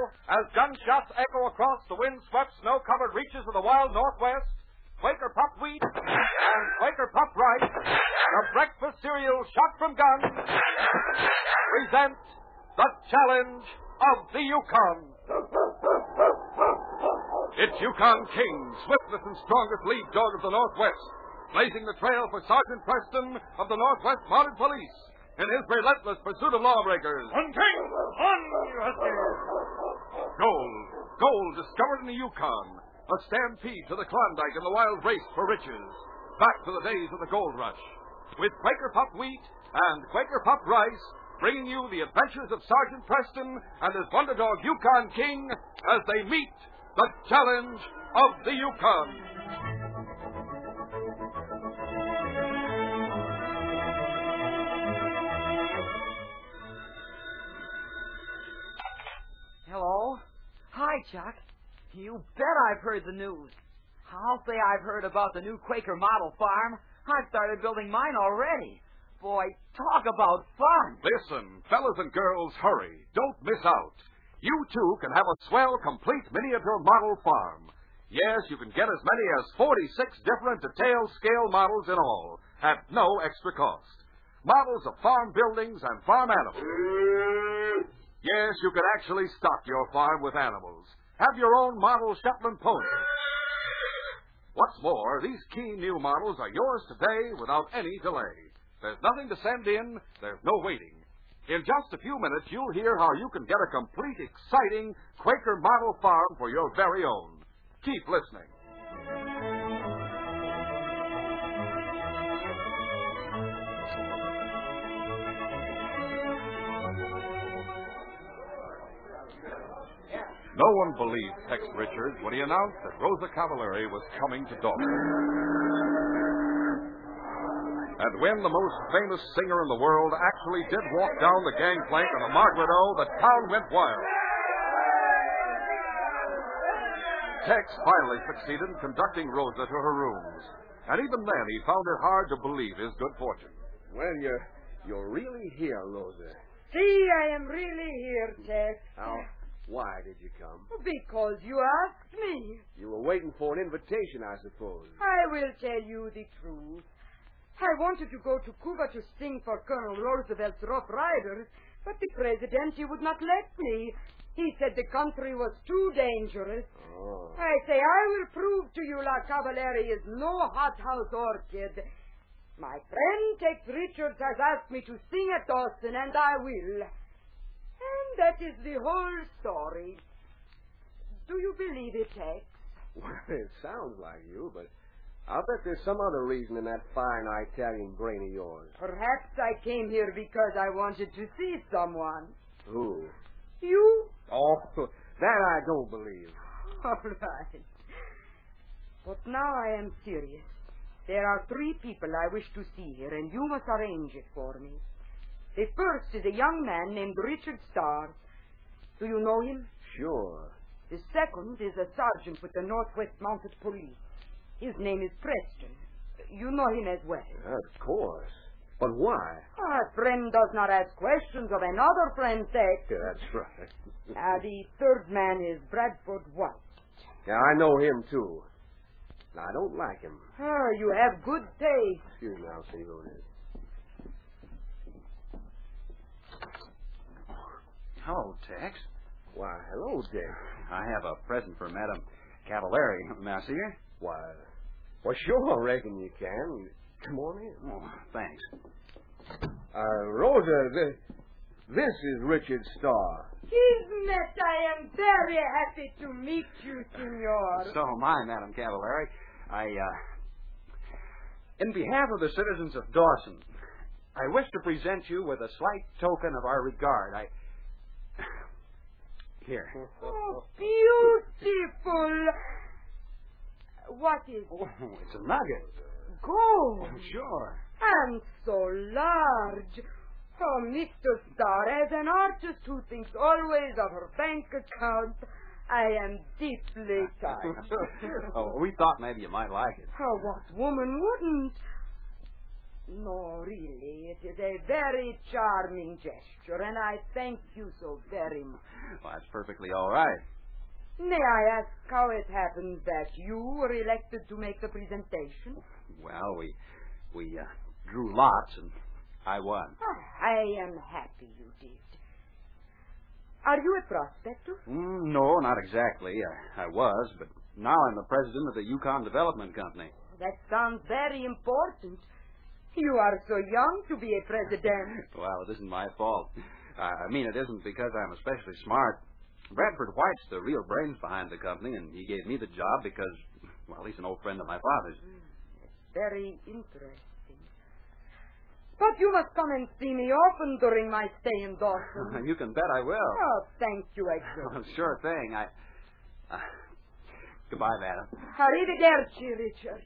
as gunshots echo across the wind-swept, snow-covered reaches of the wild Northwest, Quaker Puffed Wheat and Quaker Puffed Rice, the breakfast cereal shot from guns, present the challenge of the Yukon. It's Yukon King, swiftest and strongest lead dog of the Northwest, blazing the trail for Sergeant Preston of the Northwest Mounted Police in his relentless pursuit of lawbreakers. On, King! On, you husky! Gold discovered in the Yukon. A stampede to the Klondike in the wild race for riches. Back to the days of the gold rush. With Quaker Puffed Wheat and Quaker Puffed Rice, bringing you the adventures of Sergeant Preston and his wonder dog Yukon King as they meet the challenge of the Yukon. Hello? Hi, Chuck. You bet I've heard the news. I'll say I've heard about the new Quaker model farm. I've started building mine already. Boy, talk about fun. Listen, fellas and girls, hurry. Don't miss out. You, too, can have a swell, complete miniature model farm. Yes, you can get as many as 46 different detail-scale models in all, at no extra cost. Models of farm buildings and farm animals. Yes, you can actually stock your farm with animals. Have your own model Shetland pony. What's more, these keen new models are yours today without any delay. There's nothing to send in. There's no waiting. In just a few minutes, you'll hear how you can get a complete, exciting Quaker model farm for your very own. Keep listening. No one believed Tex Richards when he announced that Rosa Cavallari was coming to Dawson. And when the most famous singer in the world actually did walk down the gangplank on a Margaret O, the town went wild. Tex finally succeeded in conducting Rosa to her rooms. And even then, he found it hard to believe his good fortune. Well, you're really here, Rosa. See, I am really here, Tex. Why did you come? Because you asked me. You were waiting for an invitation, I suppose. I will tell you the truth. I wanted to go to Cuba to sing for Colonel Roosevelt's Rough Riders, but the president, he would not let me. He said the country was too dangerous. Oh. I say, I will prove to you La Cavallari is no hothouse orchid. My friend Tex Richards has asked me to sing at Dawson, and I will. And that is the whole story. Do you believe it, Tex? Well, it sounds like you, but I'll bet there's some other reason in that fine Italian brain of yours. Perhaps I came here because I wanted to see someone. Who? You? Oh, that I don't believe. All right. But now I am serious. There are 3 people I wish to see here, and you must arrange it for me. The first is a young man named Richard Starr. Do you know him? Sure. The second is a sergeant with the Northwest Mounted Police. His name is Preston. You know him as well. Of course. But why? A friend does not ask questions of another friend, Tex. Yeah, that's right. The third man is Bradford White. Yeah, I know him, too. I don't like him. You have good taste. Excuse me, I'll see who it is. Hello, Tex. Why, hello, Dick. I have a present for Madame Cavallari. May I see her? Why, well, sure, I reckon you can. Come on in. Oh, thanks. Rosa, this is Richard Starr. Kismet, I am very happy to meet you, senor. So am I, Madame Cavallari. In behalf of the citizens of Dawson, I wish to present you with a slight token of our regard. Here. Oh, beautiful. What is it? Oh, it's a nugget. Gold. Sure. And so large. Oh, Mr. Starr, as an artist who thinks always of her bank account, I am deeply touched. Oh, we thought maybe you might like it. Oh, what woman wouldn't? No, really, it is a very charming gesture, and I thank you so very much. Well, that's perfectly all right. May I ask how it happens that you were elected to make the presentation? Well, we drew lots, and I won. I am happy you did. Are you a prospector? No, not exactly. I was, but now I'm the president of the Yukon Development Company. That sounds very important. You are so young to be a president. Well, it isn't my fault. It isn't because I'm especially smart. Bradford White's the real brains behind the company, and he gave me the job because, well, he's an old friend of my father's. Very interesting. But you must come and see me often during my stay in Dawson. You can bet I will. Oh, thank you, Edgar. Sure thing. Goodbye, madam. Arrivederci, Richard.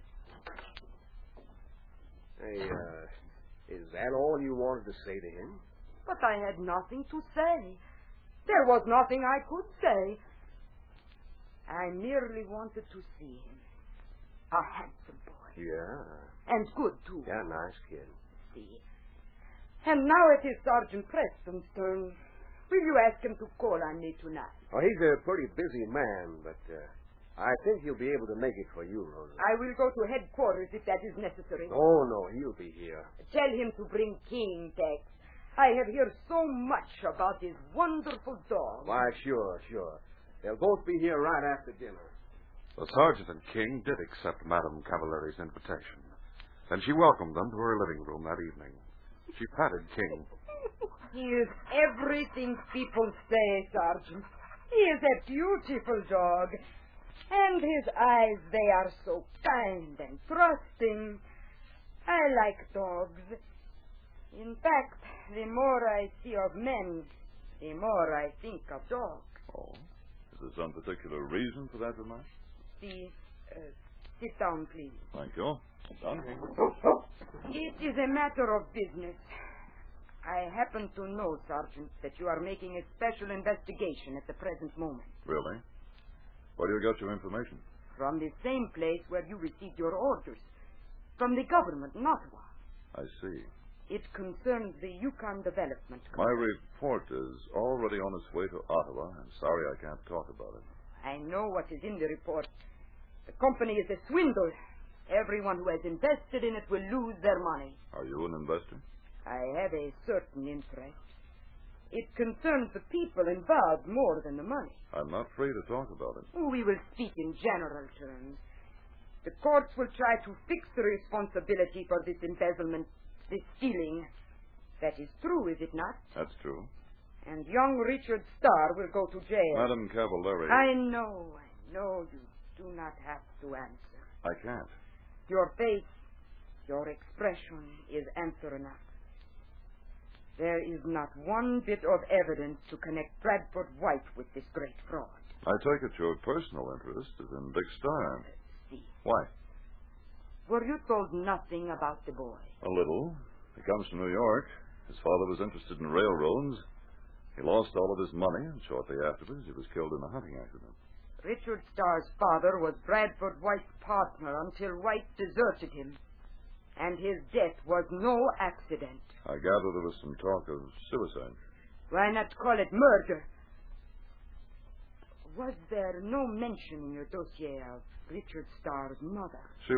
Hey, is that all you wanted to say to him? But I had nothing to say. There was nothing I could say. I merely wanted to see him. A handsome boy. Yeah. And good, too. Yeah, nice kid. See. And now it is Sergeant Preston's turn. Will you ask him to call on me tonight? Well, he's a pretty busy man, but I think he'll be able to make it for you, Rosa. I will go to headquarters if that is necessary. Oh, no, he'll be here. Tell him to bring King, Tex. I have heard so much about his wonderful dog. Why, sure. They'll both be here right after dinner. The sergeant and King did accept Madame Cavalleri's invitation, and she welcomed them to her living room that evening. She patted King. He is everything people say, Sergeant. He is a beautiful dog. And his eyes, they are so kind and trusting. I like dogs. In fact, the more I see of men, the more I think of dogs. Oh? Is there some particular reason for that remark? Sit down, please. Thank you. Done. It is a matter of business. I happen to know, Sergeant, that you are making a special investigation at the present moment. Really? Where do you get your information? From the same place where you received your orders. From the government in Ottawa. I see. It concerns the Yukon Development Company. My report is already on its way to Ottawa. I'm sorry I can't talk about it. I know what is in the report. The company is a swindle. Everyone who has invested in it will lose their money. Are you an investor? I have a certain interest. It concerns the people involved more than the money. I'm not free to talk about it. We will speak in general terms. The courts will try to fix the responsibility for this embezzlement, this stealing. That is true, is it not? That's true. And young Richard Starr will go to jail. Madame Cavallari. I know. You do not have to answer. I can't. Your face, your expression is answer enough. There is not one bit of evidence to connect Bradford White with this great fraud. I take it your personal interest is in Dick Starr. See. Why? Were you told nothing about the boy? A little. He comes to New York. His father was interested in railroads. He lost all of his money, and shortly afterwards he was killed in a hunting accident. Richard Starr's father was Bradford White's partner until White deserted him. And his death was no accident. I gather there was some talk of suicide. Why not call it murder? Was there no mention in your dossier of Richard Starr's mother? She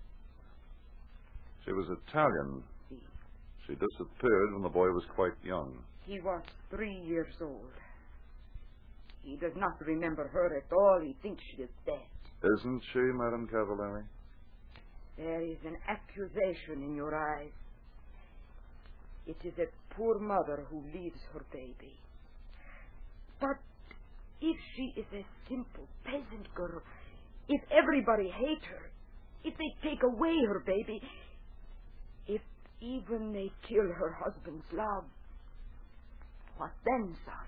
was Italian. See. She disappeared when the boy was quite young. He was 3 years old. He does not remember her at all. He thinks she is dead. Isn't she, Madame Cavallari? There is an accusation in your eyes. It is a poor mother who leaves her baby. But if she is a simple peasant girl, if everybody hates her, if they take away her baby, if even they kill her husband's love, what then, Sergeant?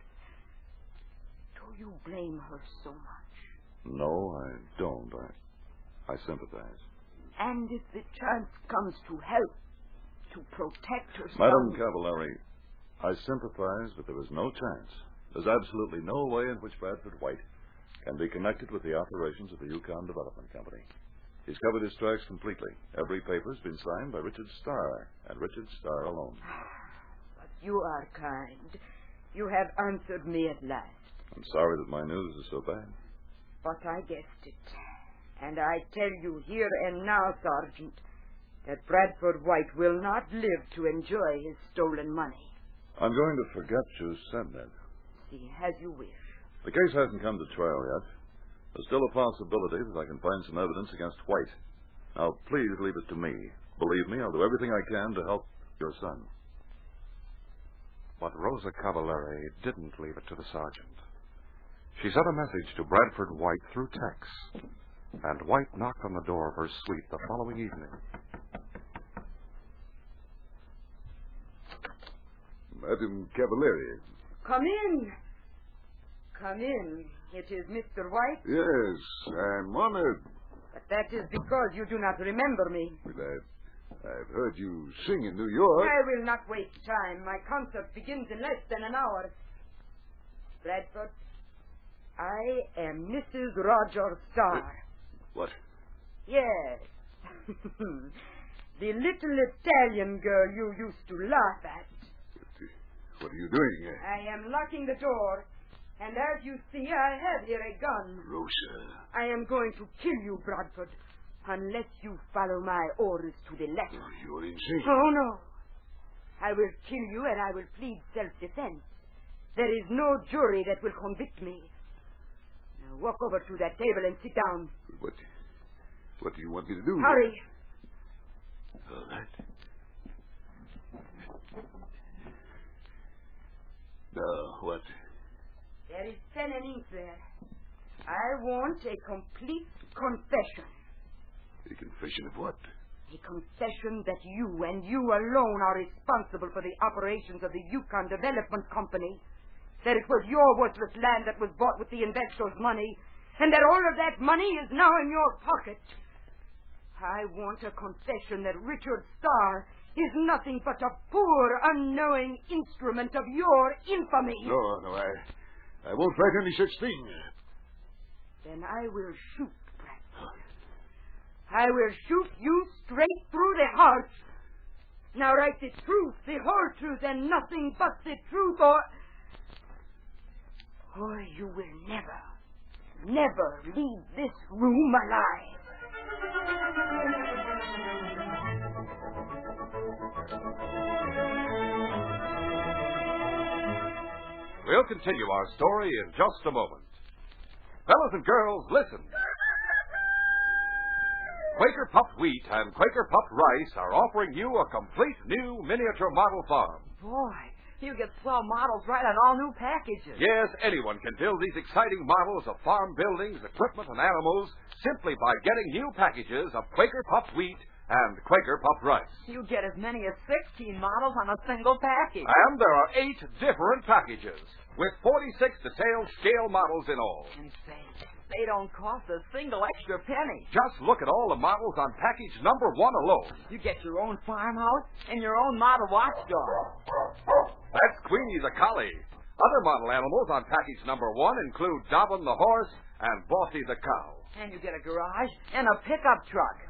Do you blame her so much? No, I don't. I sympathize. And if the chance comes to help, to protect her son... Madame Cavallari, I sympathize, but there is no chance. There's absolutely no way in which Bradford White can be connected with the operations of the Yukon Development Company. He's covered his tracks completely. Every paper's been signed by Richard Starr, and Richard Starr alone. But you are kind. You have answered me at last. I'm sorry that my news is so bad. But I guessed it. And I tell you here and now, Sergeant, that Bradford White will not live to enjoy his stolen money. I'm going to forget you said that. See, as you wish. The case hasn't come to trial yet. There's still a possibility that I can find some evidence against White. Now, please leave it to me. Believe me, I'll do everything I can to help your son. But Rosa Cavallari didn't leave it to the sergeant. She sent a message to Bradford White through text, and White knocked on the door of her suite the following evening. Madam Cavallari. Come in. Come in. It is Mr. White. Yes, I'm honored. But that is because you do not remember me. But I've heard you sing in New York. I will not waste time. My concert begins in less than an hour. Bradford, I am Mrs. Roger Starr. What? Yes. The little Italian girl you used to laugh at. What are you doing? I am locking the door. And as you see, I have here a gun. Rosa. I am going to kill you, Bradford, unless you follow my orders to the letter. Oh, you're insane. Oh, no. I will kill you and I will plead self-defense. There is no jury that will convict me. Now walk over to that table and sit down. What do you want me to do? Hurry. All right. Now, what? There is pen and ink there. I want a complete confession. A confession of what? A confession that you and you alone are responsible for the operations of the Yukon Development Company. That it was your worthless land that was bought with the investors' money, and that all of that money is now in your pocket. I want a confession that Richard Starr is nothing but a poor, unknowing instrument of your infamy. No, I won't write any such thing. Then I will shoot, Bradford. I will shoot you straight through the heart. Now write the truth, the whole truth, and nothing but the truth, or you will never leave this room alive. We'll continue our story in just a moment. Fellas and girls, listen. Quaker Puffed Wheat and Quaker Puffed Rice are offering you a complete new miniature model farm. Boy, you get swell models right on all new packages. Yes, anyone can build these exciting models of farm buildings, equipment, and animals simply by getting new packages of Quaker Puffed Wheat and Quaker Puffed Rice. You get as many as 16 models on a single package. And there are 8 different packages with 46 detailed scale models in all. And say, they don't cost a single extra penny. Just look at all the models on package number 1 alone. You get your own farmhouse and your own model watchdog. That's Queenie the collie. Other model animals on package number 1 include Dobbin the horse and Bossy the cow. And you get a garage and a pickup truck.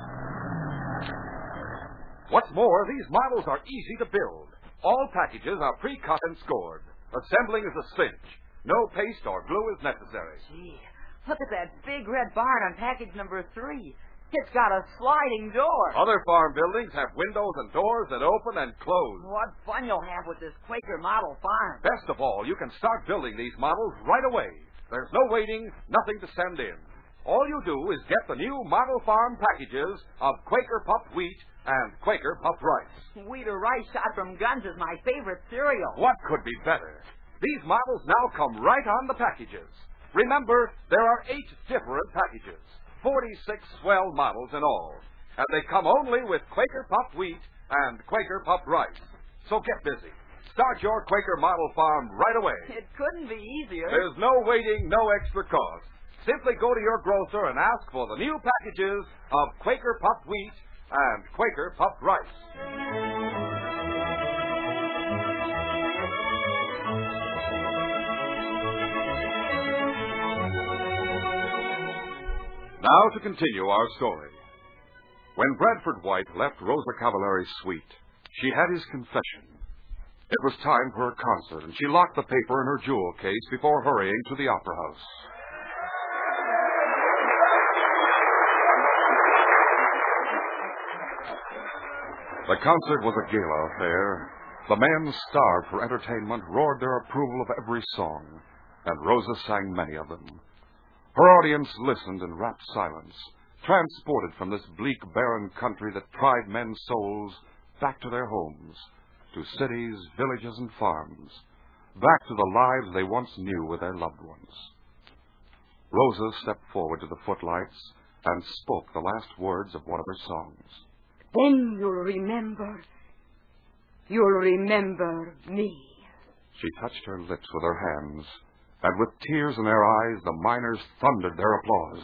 What's more, these models are easy to build. All packages are pre-cut and scored. Assembling is a cinch. No paste or glue is necessary. Gee, look at that big red barn on package number 3. It's got a sliding door. Other farm buildings have windows and doors that open and close. What fun you'll have with this Quaker model farm. Best of all, you can start building these models right away. There's no waiting, nothing to send in. All you do is get the new model farm packages of Quaker Puffed Wheat and Quaker Puffed Rice. Wheat or rice shot from guns is my favorite cereal. What could be better? These models now come right on the packages. Remember, there are 8 different packages, 46 swell models in all. And they come only with Quaker Puffed Wheat and Quaker Puffed Rice. So get busy. Start your Quaker model farm right away. It couldn't be easier. There's no waiting, no extra cost. Simply go to your grocer and ask for the new packages of Quaker Puffed Wheat and Quaker Puffed Rice. Now to continue our story. When Bradford White left Rosa Cavalari's suite, she had his confession. It was time for her concert, and she locked the paper in her jewel case before hurrying to the opera house. The concert was a gala affair. The men, starved for entertainment, roared their approval of every song, and Rosa sang many of them. Her audience listened in rapt silence, transported from this bleak, barren country that pried men's souls back to their homes, to cities, villages, and farms, back to the lives they once knew with their loved ones. Rosa stepped forward to the footlights and spoke the last words of one of her songs. Then you'll remember. You'll remember me. She touched her lips with her hands, and with tears in their eyes, the miners thundered their applause.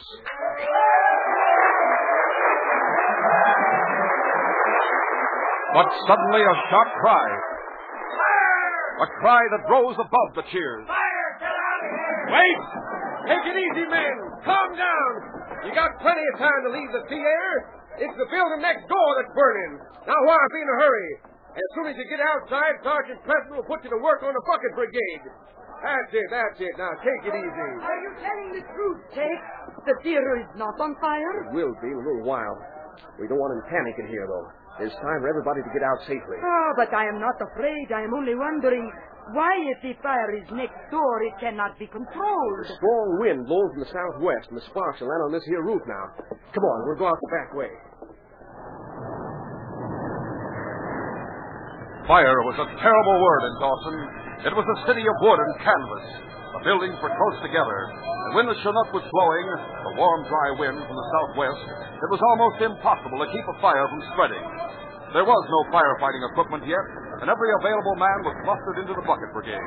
But suddenly a sharp cry. A cry that rose above the cheers. Fire! Get out of here! Wait! Take it easy, men. Calm down. You got plenty of time to leave the theater. It's the building next door that's burning. Now, why be in a hurry? As soon as you get outside, Sergeant Preston will put you to work on the bucket brigade. That's it. Now, take it easy. Are you telling the truth, Jake? The theater is not on fire? It will be in a little while. We don't want him panicking here, though. It's time for everybody to get out safely. Oh, but I am not afraid. I am only wondering why, if the fire is next door, it cannot be controlled. A strong wind blows from the southwest, and the sparks will land on this here roof now. Come on, we'll go out the back way. Fire was a terrible word in Dawson. It was a city of wood and canvas. The buildings were close together, and when the Chinook was blowing, the warm, dry wind from the southwest, it was almost impossible to keep a fire from spreading. There was no firefighting equipment yet, and every available man was mustered into the bucket brigade.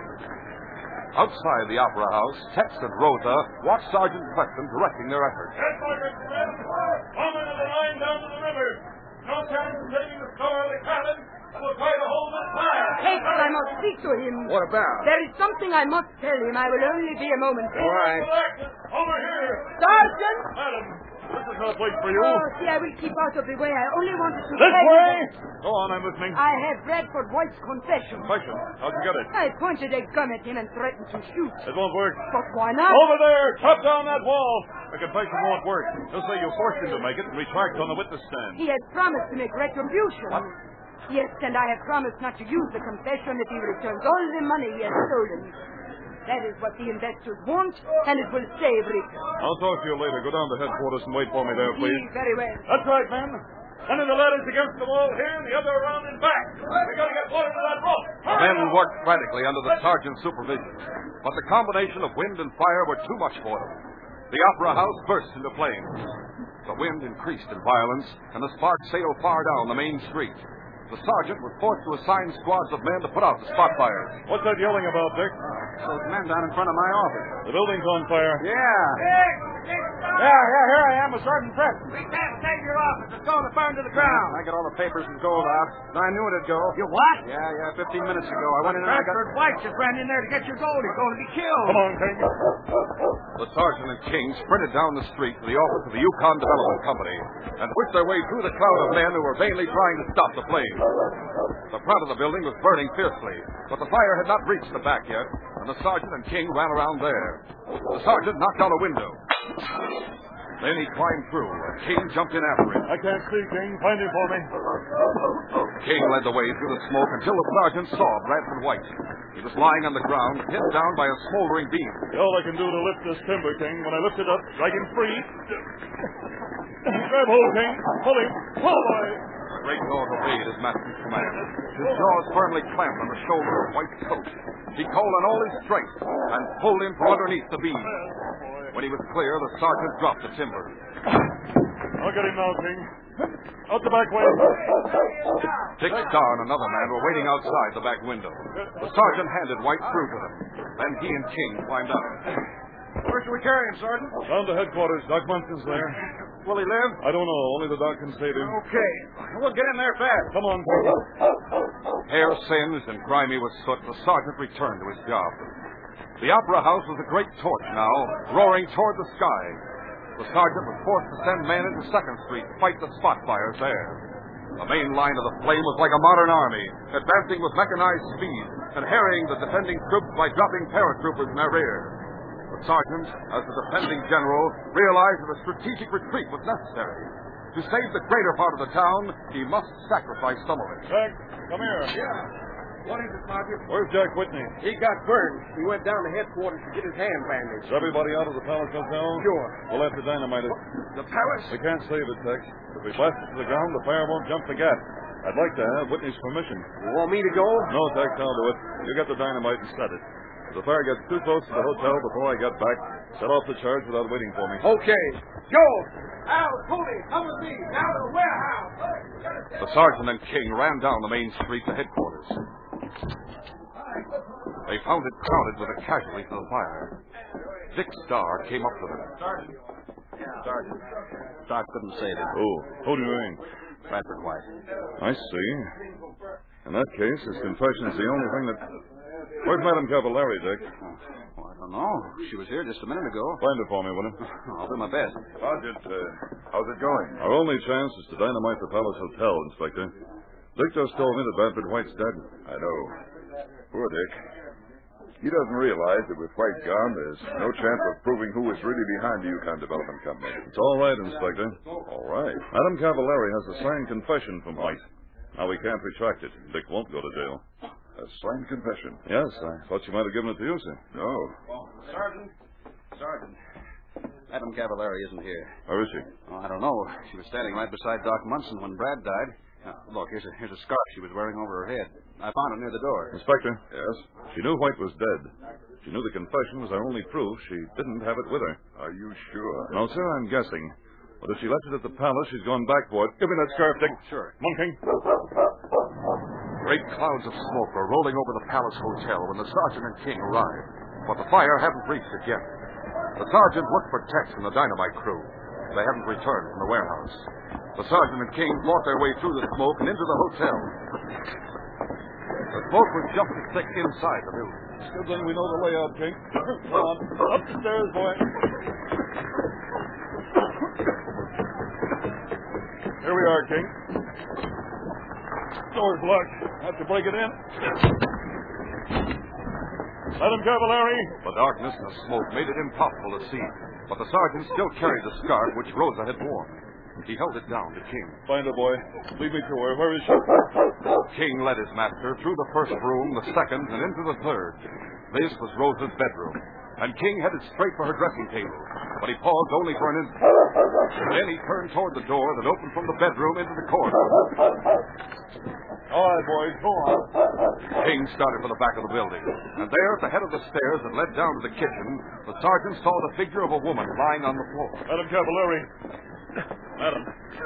Outside the opera house, Tex and Rosa watched Sergeant Preston directing their efforts. Headquarters, men. Come into the line down to the river. No chance of taking the store of the cabin. We'll try to hold the fire. Jake, I must speak to him. What about? There is something I must tell him. I will only be a moment. All right. Alexis, over here. Sergeant! Madam, this is no place for you. Oh, see, I will keep out of the way. I only wanted to This say way. that Go on, I'm listening. I have Bradford White's confession. Question. How'd you get it? I pointed a gun at him and threatened to shoot. It won't work. But why not? Over there! Chop down that wall! The confession won't work. He'll say you forced him to make it and retract on the witness stand. He has promised to make retribution. What? Yes, and I have promised not to use the confession if he returns all the money he has stolen. That is what the investors want, and it will save Richard. I'll talk to you later. Go down to headquarters and wait for me there, please. Very well. That's right, men. One of the ladders against the wall here, and the other around and back. We gotta get water to that rope. The men worked frantically under the sergeant's supervision, but the combination of wind and fire were too much for them. The opera house burst into flames. The wind increased in violence, and the sparks sailed far down the main street. The sergeant was forced to assign squads of men to put out the spot fires. What's that yelling about, Dick? Those men down in front of my office. The building's on fire. Yeah, here I am with Sergeant Preston. We can't save your office. It's going to burn to the ground. I got all the papers and gold out. I knew it'd go. You what? Yeah, 15 minutes ago. I went in and I got... Bradford White just ran in there to get your gold. He's going to be killed. Come on, King. The sergeant and King sprinted down the street to the office of the Yukon Development Company and pushed their way through the crowd of men who were vainly trying to stop the flames. The front of the building was burning fiercely, but the fire had not reached the back yet, and the sergeant and King ran around there. The sergeant knocked out a window. Then he climbed through, and King jumped in after him. I can't see, King. Find him for me. King led the way through the smoke until the sergeant saw Bradford White. He was lying on the ground, pinned down by a smoldering beam. All I can do to lift this timber, King. When I lift it up, drag him free. Grab hold, King. Pull him. Pull, boy. The great dog obeyed his master's command. His jaws firmly clamped on the shoulder of White's coat. He called on all his strength and pulled him from underneath the beam. When he was clear, the sergeant dropped the timber. I'll get him now, King. Out the back way. Dick Starr and another man were waiting outside the back window. The sergeant handed White through to them. Then he and King climbed out. Where should we carry him, Sergeant? Down to headquarters. Doc Munson's there. Will he live? I don't know. Only the doc can save him. Okay. We'll get in there fast. Come on, King. Hair singed and grimy with soot, the sergeant returned to his job. The opera house was a great torch now, roaring toward the sky. The sergeant was forced to send men into 2nd Street to fight the spot fires there. The main line of the flame was like a modern army, advancing with mechanized speed and harrying the defending troops by dropping paratroopers in their rear. The sergeant, as the defending general, realized that a strategic retreat was necessary. To save the greater part of the town, he must sacrifice some of it. Jack, come here. Yeah. What is it, Sergeant? Where's Jack Whitney? He got burned. He went down to headquarters to get his hand bandaged. Is everybody out of the Palace Hotel? Sure. We'll have to dynamite it. The palace? We can't save it, Tex. If we blast it to the ground, the fire won't jump the gap. I'd like to have Whitney's permission. You want me to go? No, Tex, I'll do it. You get the dynamite and set it. If the fire gets too close to the hotel before I get back, set off the charge without waiting for me. Okay. Joe! Al, Tony, come with me. Down to the warehouse. The sergeant and King ran down the main street to headquarters. They found it crowded with the casualties of the fire. Dick Starr came up to them. Sergeant. Doc couldn't save him. Who do you mean? Bradford White. I see. In that case, his confession is the only thing that... Where's Madame Cavallari, Dick? Well, I don't know. She was here just a minute ago. Find her for me, will you? I'll do my best. Sergeant, how's it going? Our only chance is to dynamite the Palace Hotel, Inspector. Dick just told me that Bradford White's dead. I know. Poor Dick. He doesn't realize that with White gone, there's no chance of proving who is really behind the Yukon Development Company. It's all right, Inspector. All right. Madame Cavallari has a signed confession from White. Now, we can't retract it. Dick won't go to jail. A signed confession. Yes, I thought you might have given it to you, sir. No. Sergeant. Madame Cavallari isn't here. Where is she? Oh, I don't know. She was standing right beside Doc Munson when Brad died. Look, here's a scarf she was wearing over her head. I found it near the door. Inspector. Yes? She knew White was dead. She knew the confession was our only proof. She didn't have it with her. Are you sure? No, sir, I'm guessing. But if she left it at the palace, she's gone back for it. Give me that scarf, Dick. Sure. Monkey. Great clouds of smoke were rolling over the Palace Hotel when the sergeant and King arrived, but the fire hadn't reached it yet. The sergeant looked for Tex and the dynamite crew. They hadn't returned from the warehouse. The sergeant and King fought their way through the smoke and into the hotel. The smoke was just as thick inside the building. It's good thing we know the layout, King. Come on. Up the stairs, boy. Here we are, King. Door's locked. Have to break it in. Madame Cavallari. The darkness and the smoke made it impossible to see, but the sergeant still carried the scarf which Rosa had worn. He held it down to King. Find her, boy. Lead me to her. Where is she? King led his master through the first room, the second, and into the third. This was Rosa's bedroom, and King headed straight for her dressing table, but he paused only for an instant. Then he turned toward the door that opened from the bedroom into the corridor. All right, boys, go on. King started for the back of the building, and there at the head of the stairs that led down to the kitchen, the sergeant saw the figure of a woman lying on the floor. Madame Cavallari. Madam.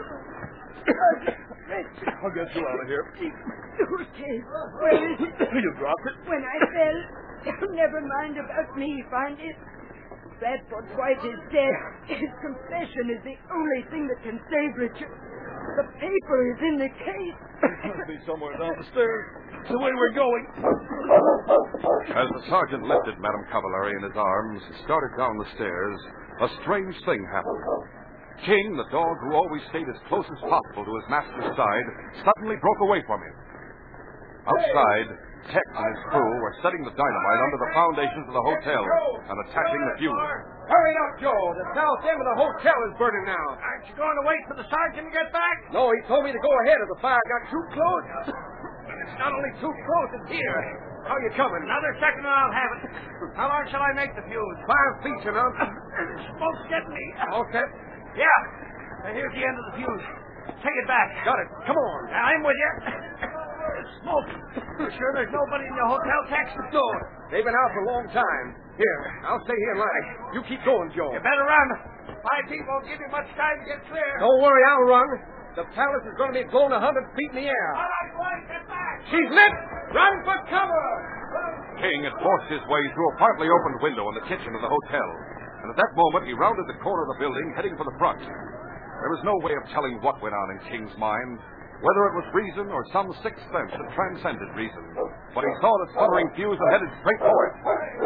I'll get you out of here. Okay. Where is it? You dropped it. When I fell. Never mind about me. Find it. Bradford White is dead. His confession is the only thing that can save Richard. The paper is in the case. It'll be somewhere down the stairs. It's the way we're going. As the sergeant lifted Madame Cavallari in his arms and started down the stairs, a strange thing happened. King, the dog who always stayed as close as possible to his master's side, suddenly broke away from him. Outside, Tex and his crew were setting the dynamite under the foundations of the hotel and attaching the fuse. Hurry up, Joe. The south end of the hotel is burning now. Aren't you going to wait for the sergeant to get back? No, he told me to go ahead if the fire got too close. But it's not only too close, it's here. How you coming? Another second and I'll have it. How long shall I make the fuse? 5 feet, you know. Smoke's getting me. Okay. Yeah. Now, here's the end of the fuse. Take it back. Got it. Come on. I'm with you. Smoke. You sure there's nobody in the hotel, Tex? No. They've been out for a long time. Here, I'll stay here and lie. You keep going, Joe. You better run. 5 feet won't give you much time to get clear. Don't worry, I'll run. The palace is going to be blown 100 feet in the air. All right, boys, get back. She's lit. Run for cover. King had forced his way through a partly opened window in the kitchen of the hotel, and at that moment he rounded the corner of the building, heading for the front. There was no way of telling what went on in King's mind, whether it was reason or some sixth sense that transcended reason. But he saw the sputtering fuse and headed straight for it. He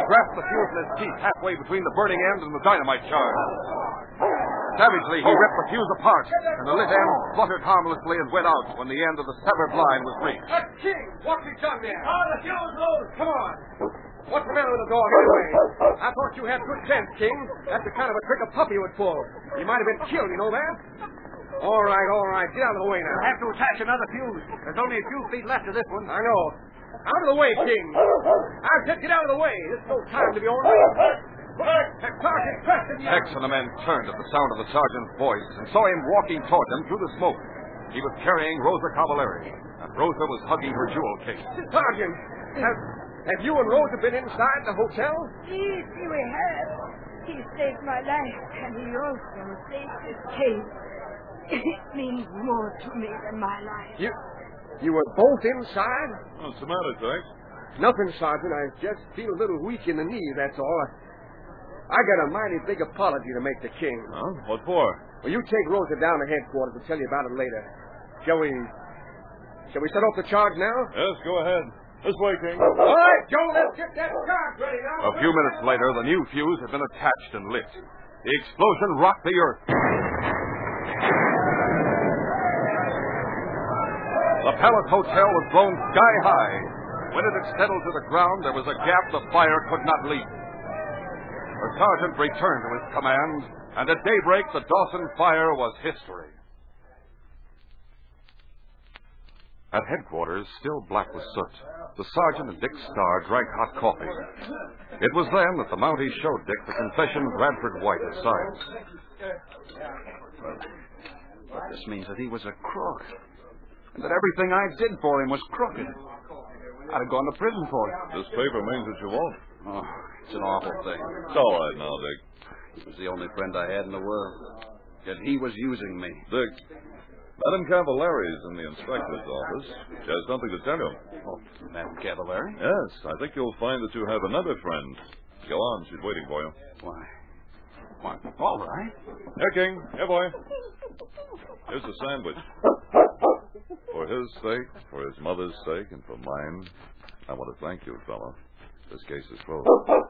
grasped the fuse in his teeth halfway between the burning end and the dynamite charge. Savagely, he ripped the fuse apart, and the lit end fluttered harmlessly and went out when the end of the severed line was reached. King, what's he done there? The fuse loose. Come on. What's the matter with the dog anyway? I thought you had good sense, King. That's the kind of a trick a puppy would pull. He might have been killed, you know that? All right. Get out of the way now. We'll have to attach another fuse. There's only a few feet left of this one. I know. Out of the way, King. I said get out of the way. There's no time to be on me. Sergeant Preston, Tex and the men turned at the sound of the sergeant's voice and saw him walking toward them through the smoke. He was carrying Rosa Cavallari, and Rosa was hugging her jewel case. Sergeant, have you and Rosa been inside the hotel? Yes, we have. He saved my life, and he also saved his case. It means more to me than my life. You were both inside? What's the matter, Tex? Nothing, Sergeant. I just feel a little weak in the knee, that's all. I got a mighty big apology to make to King. Huh? What for? Well, you take Rosa down to headquarters. I'll tell you about it later. Shall we set off the charge now? Yes, go ahead. This way, King. All right, Joe, let's get that charge ready now. A few minutes later, the new fuse had been attached and lit. The explosion rocked the earth. The Palace Hotel was blown sky high. When it had settled to the ground, there was a gap the fire could not leap. The sergeant returned to his command, and at daybreak, the Dawson fire was history. At headquarters, still black with soot, the sergeant and Dick Starr drank hot coffee. It was then that the Mountie showed Dick the confession Bradford White had signed. But this means that he was a crook, and that everything I did for him was crooked. I'd have gone to prison for it. This paper means that you won't. Oh, it's an awful thing. It's all right now, Dick. He was the only friend I had in the world. Yet he was using me. Dick, Madame Cavallari's in the inspector's office. She has something to tell you. Oh, Madame Cavallari? Yes, I think you'll find that you have another friend. Go on, she's waiting for you. Why, all right. Here, King. Here, boy. Here's a sandwich. For his sake, for his mother's sake, and for mine, I want to thank you, fellow. This case is closed.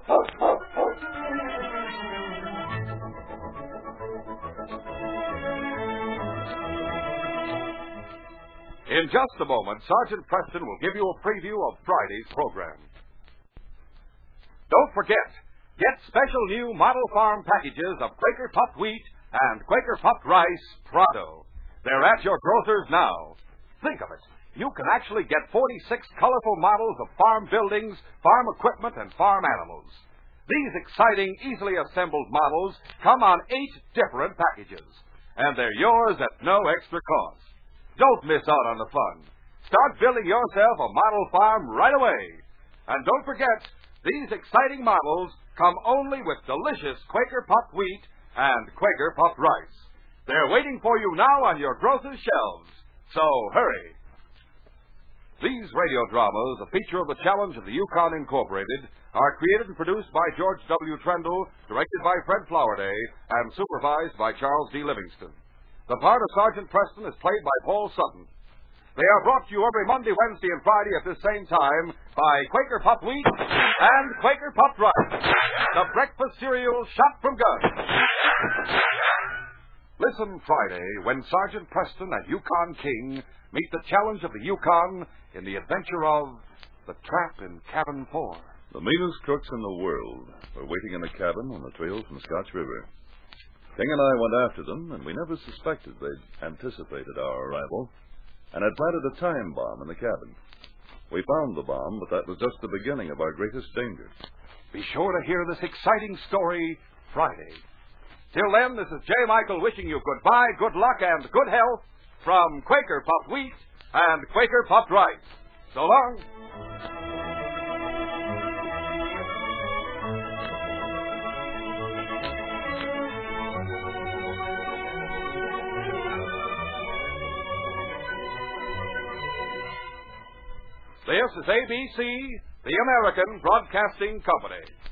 In just a moment, Sergeant Preston will give you a preview of Friday's program. Don't forget, get special new Model Farm packages of Quaker Puffed Wheat and Quaker Puffed Rice Prado. They're at your grocers now. Think of it. You can actually get 46 colorful models of farm buildings, farm equipment, and farm animals. These exciting, easily assembled models come on 8 different packages, and they're yours at no extra cost. Don't miss out on the fun. Start building yourself a model farm right away. And don't forget, these exciting models come only with delicious Quaker Puffed Wheat and Quaker Puffed Rice. They're waiting for you now on your grocer's shelves. So hurry. These radio dramas, a feature of the Challenge of the Yukon Incorporated, are created and produced by George W. Trendle, directed by Fred Flowerday, and supervised by Charles D. Livingston. The part of Sergeant Preston is played by Paul Sutton. They are brought to you every Monday, Wednesday, and Friday at this same time by Quaker Puffed Wheat and Quaker Puffed Rice, the breakfast cereal shot from guns. Listen Friday when Sergeant Preston and Yukon King meet the challenge of the Yukon in the adventure of The Trap in Cabin 4. The meanest crooks in the world were waiting in a cabin on the trail from Scotch River. King and I went after them, and we never suspected they'd anticipated our arrival and had planted a time bomb in the cabin. We found the bomb, but that was just the beginning of our greatest danger. Be sure to hear this exciting story Friday. Till then, this is J. Michael wishing you goodbye, good luck, and good health from Quaker Puffed Wheat and Quaker Puffed Rice. So long. This is ABC, the American Broadcasting Company.